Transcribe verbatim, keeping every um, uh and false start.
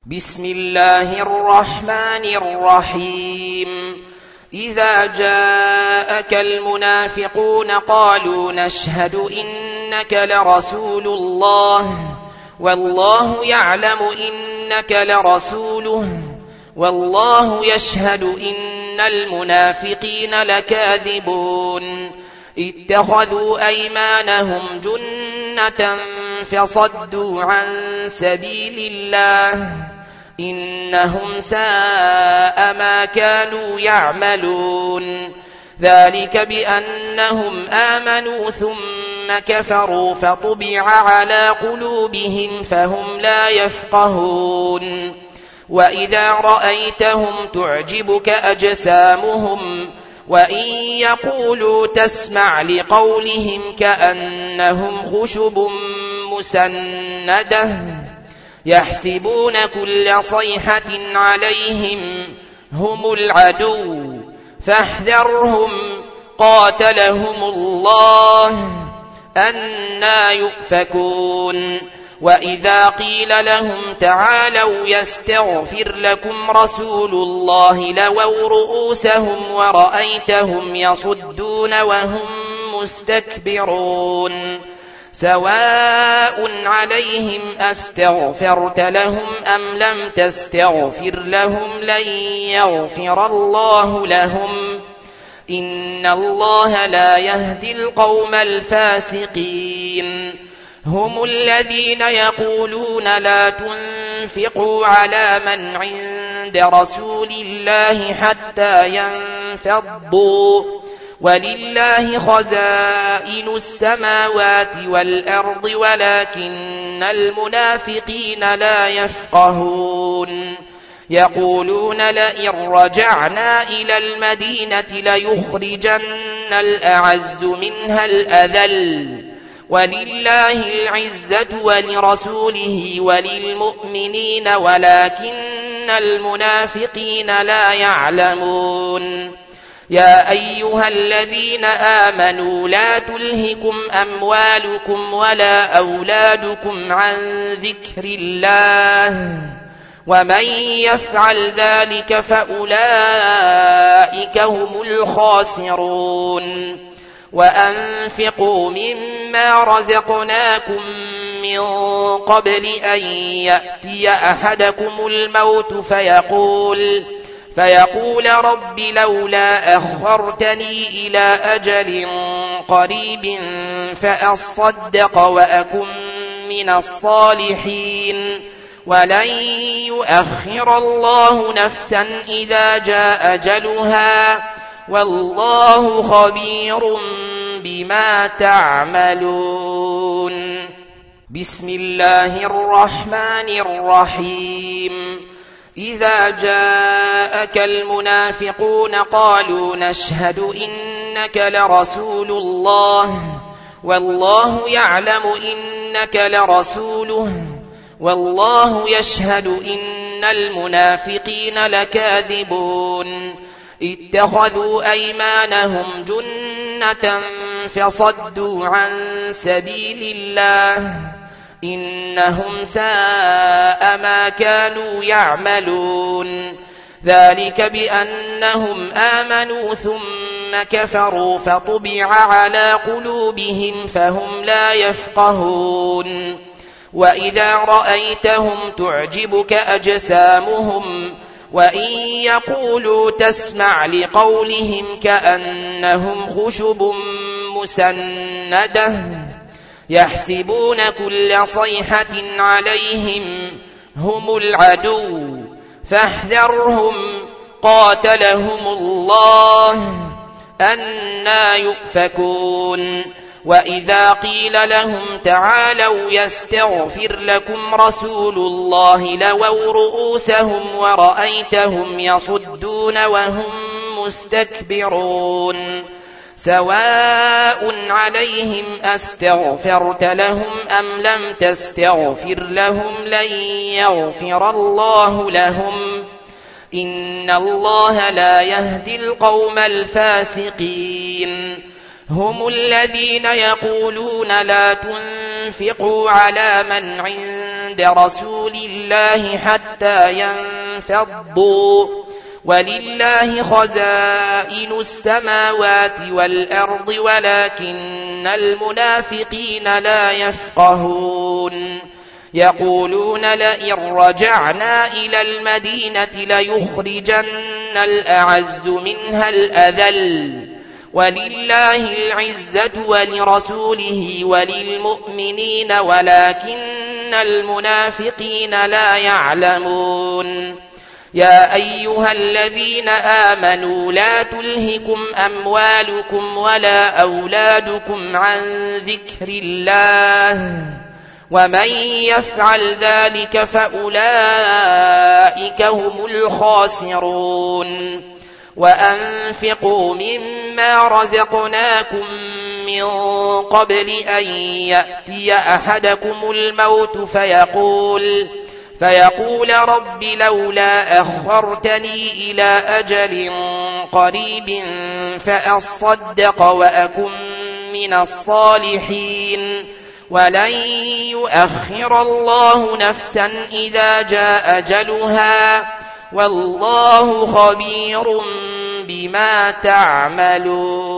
بسم الله الرحمن الرحيم إذا جاءك المنافقون قالوا نشهد إنك لرسول الله والله يعلم إنك لرسوله والله يشهد إن المنافقين لكاذبون اتخذوا أيمانهم جنة فصدوا عن سبيل الله إنهم ساء ما كانوا يعملون ذلك بأنهم آمنوا ثم كفروا فطبع على قلوبهم فهم لا يفقهون وإذا رأيتهم تعجبك أجسامهم وإن يقولوا تسمع لقولهم كأنهم خشب مسندة يحسبون كل صيحة عليهم هم العدو فاحذرهم قاتلهم الله أنى يؤفكون وإذا قيل لهم تعالوا يستغفر لكم رسول الله لووا رؤوسهم ورأيتهم يصدون وهم مستكبرون سواء عليهم أستغفرت لهم أم لم تستغفر لهم لن يغفر الله لهم إن الله لا يهدي القوم الفاسقين هم الذين يقولون لا تنفقوا على من عند رسول الله حتى ينفضوا ولله خزائن السماوات والأرض ولكن المنافقين لا يفقهون يقولون لئن رجعنا إلى المدينة ليخرجن الأعز منها الأذل ولله العزة ولرسوله وللمؤمنين ولكن المنافقين لا يعلمون يا أيها الذين آمنوا لا تلهكم أموالكم ولا أولادكم عن ذكر الله ومن يفعل ذلك فأولئك هم الخاسرون وأنفقوا مما رزقناكم من قبل أن يأتي أحدكم الموت فيقول فيقول رب لولا أخرتني إلى أجل قريب فأصدق وأكن من الصالحين ولن يؤخر الله نفسا إذا جاء أجلها والله خبير بما تعملون بسم الله الرحمن الرحيم إذا جاءك المنافقون قالوا نشهد إنك لرسول الله والله يعلم إنك لرسوله والله يشهد إن المنافقين لكاذبون اتخذوا أيمانهم جنة فصدوا عن سبيل الله إنهم ساء ما كانوا يعملون ذلك بأنهم آمنوا ثم كفروا فطبع على قلوبهم فهم لا يفقهون وإذا رأيتهم تعجبك أجسامهم وإن يقولوا تسمع لقولهم كأنهم خشب مسندة يحسبون كل صيحة عليهم هم العدو فاحذرهم قاتلهم الله أنى يؤفكون وإذا قيل لهم تعالوا يستغفر لكم رسول الله لووا رؤوسهم ورأيتهم يصدون وهم مستكبرون سواء عليهم أستغفرت لهم أم لم تستغفر لهم لن يغفر الله لهم إن الله لا يهدي القوم الفاسقين هم الذين يقولون لا تنفقوا على من عند رسول الله حتى ينفضوا ولله خزائن السماوات والأرض ولكن المنافقين لا يفقهون يقولون لئن رجعنا إلى المدينة ليخرجن الأعز منها الأذل ولله العزة ولرسوله وللمؤمنين ولكن المنافقين لا يعلمون يا أيها الذين آمنوا لا تلهكم أموالكم ولا أولادكم عن ذكر الله ومن يفعل ذلك فأولئك هم الخاسرون وأنفقوا مما رزقناكم من قبل أن يأتي أحدكم الموت فيقول فيقول رب لولا أخرتني إلى أجل قريب فأصدق وأكن من الصالحين ولن يؤخر الله نفسا إذا جاء أجلها والله خبير بما تعملون.